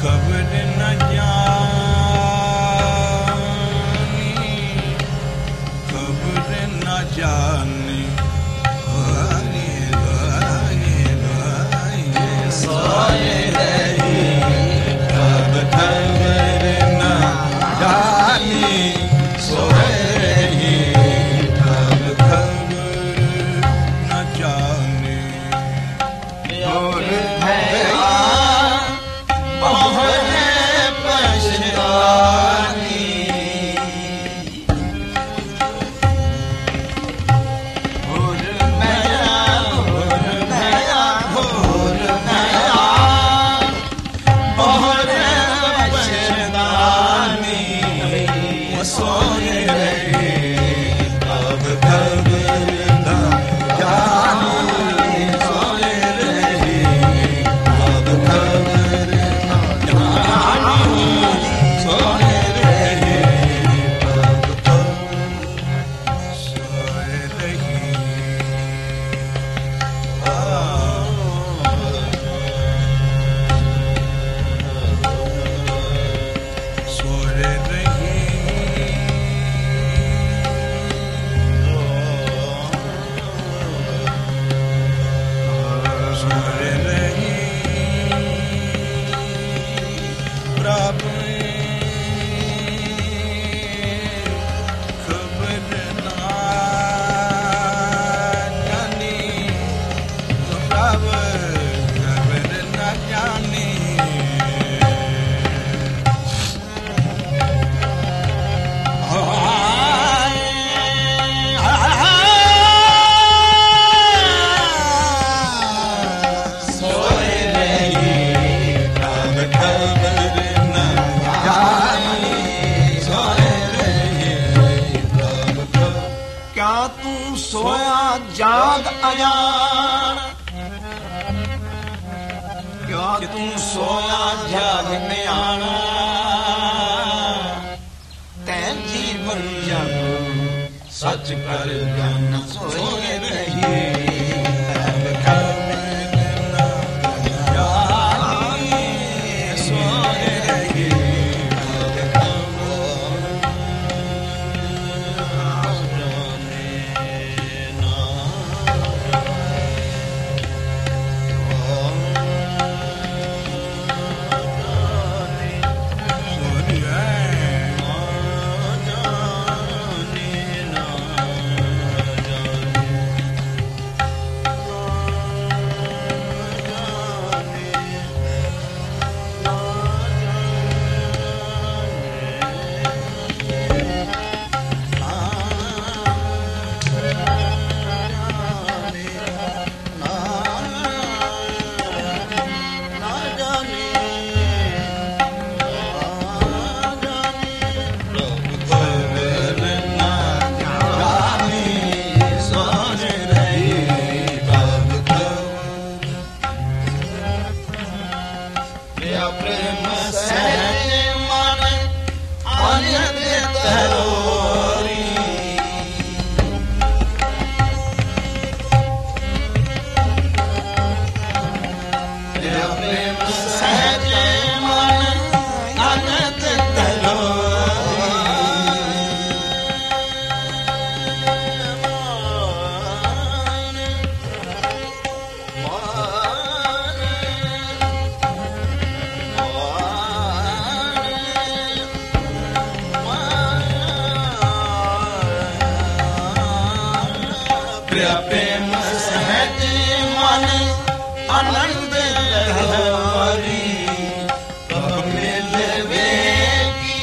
खबर न जानी खबर न जानी सोए रही कब खबर न जानी सोए रही कब खबर न जानी और बहुत पछतानी और नया बहुत पछतानी सोए रहे कब खबर न जानी सोए रहे कब खबर न जानी सोए रहे कब खबर सोए रही सोए रही सोए रही प्रभु खबर ना जानी प्रभु खबर ना जानी सोए रही कब खबर न जानी सोए रही कब खबर क्या तू सोया जाग अजान क्या तू सोया जाग न्याणा तैं जीवन जग सच कर जन सोए रही कब खबर न जानी सोए रही कब खबर प्रेम सहज मन आनंद तरोरी प्रेम सहज मन आनंद प्रेम सहज मन आनंद लहरी कब मिलवे की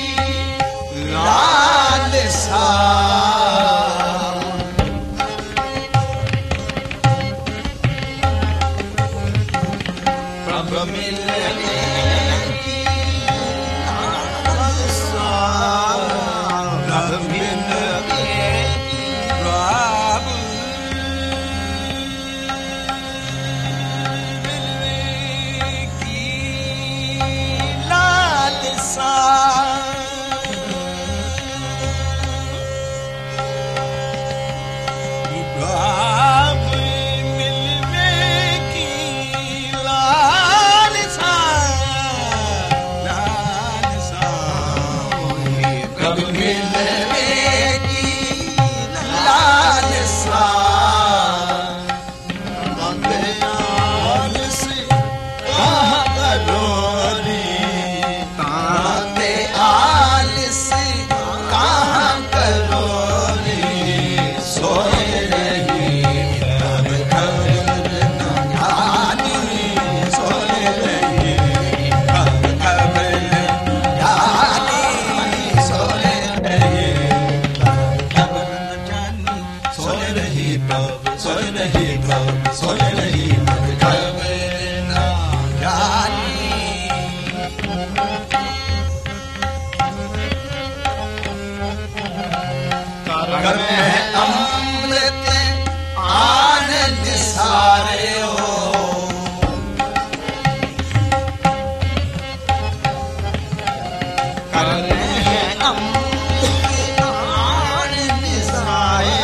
लालसा प्रभु मिलवे की लालसा प्रभु मिलवे की प्रभु कर में अमृत आनंद सारे हो कर में अमृत आनंद सारे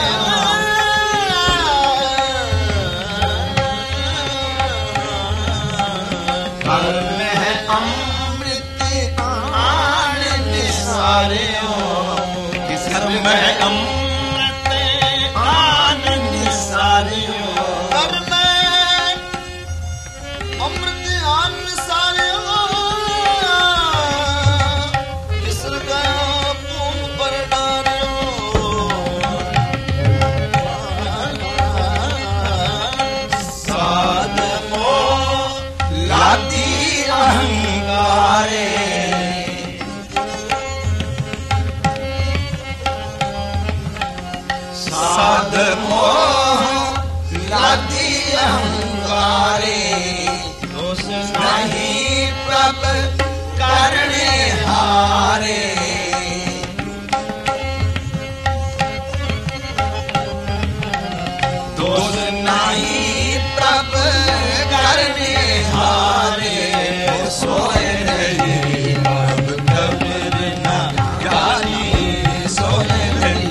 कर में अमृत आनंद सारे हो कर में अमृत आनंद सारे हो कर में अमृत आनंद सारे हो किसर गया तुम पर डारे हो साध मोह लादी अहंकारे साध मोह लादी अहंकारे दोष नहीं प्रभ करने हारे दोष नहीं प्रभ करने हारे सोए रही अब कब्र न जानी सोए रही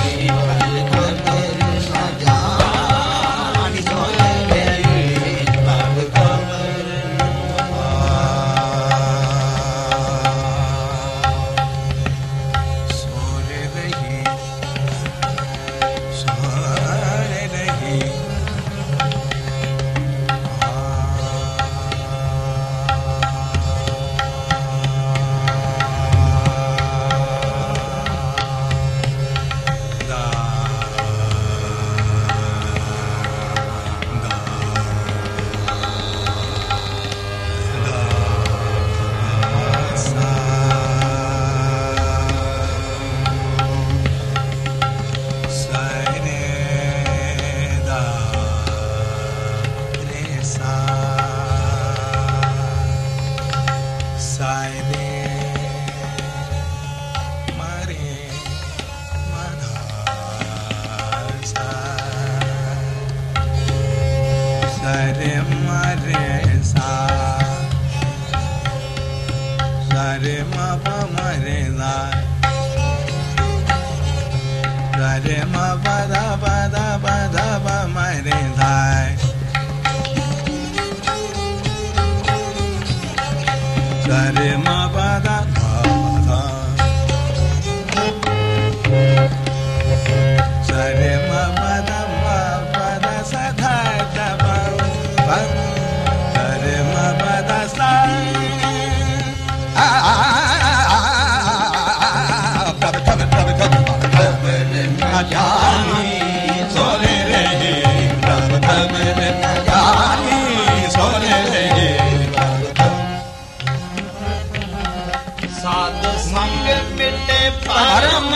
परम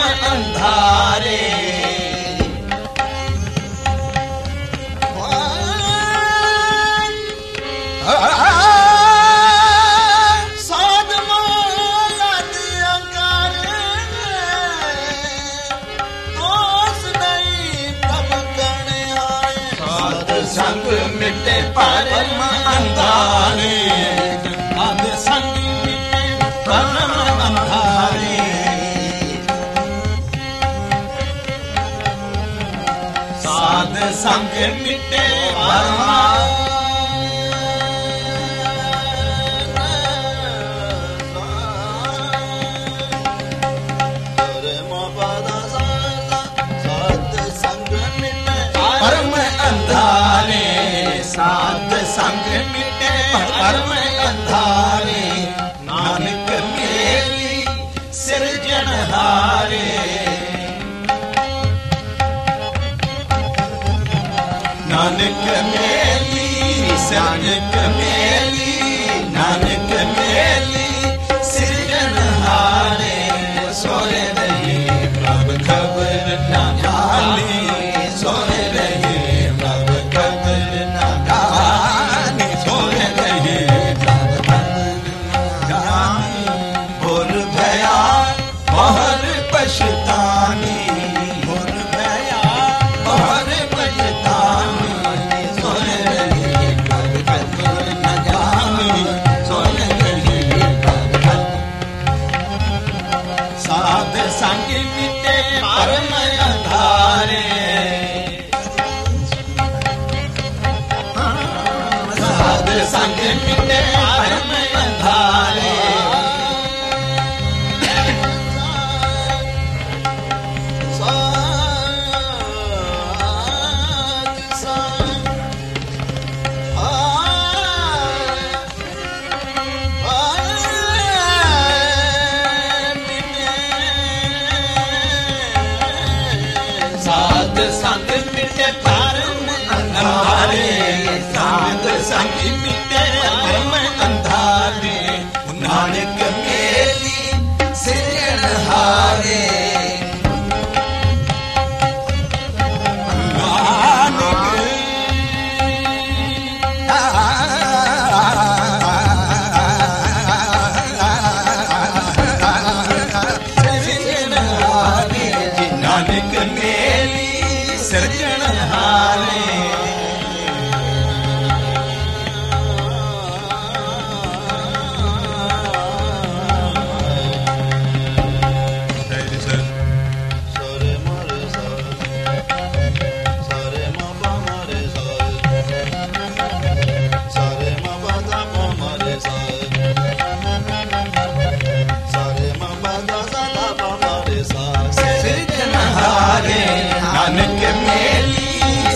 अंधारे साध मोला दिया कर दोष नहीं तब करने आए साध संग मिटे परम अंधारे साध संग मिटे परम अंधारे साध संग मिटे परमा साध संग मिटे परम अंधारे साध संग मिटे परम अंधारे नानक मेरी सिरजनहारे नानक मेली नानक मेली नानक मेली सिरजनहारे सोए रही प्रभ खबर न जानी सोए रही प्रभ खबर न जानी सोए रही प्रभ खबर न जानी परम अंधारे साध संग मिटे परम अंधारे साध संग मिटे परम अंधारे साध संग मिटे परम अंधारे नानक मेली सिरजनहारे नानक मेली सिरजनहारे Sare mare sare ma pa mare sare ma pa da pa mare sare ma pa da sa da pa mare सिरजनहारे Nanak मेली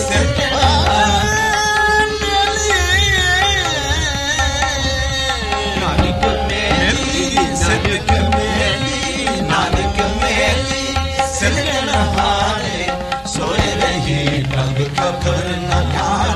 नानक मेली नानक मेली नानक मेली सिरजनहारे सोए रही प्रभ खबर न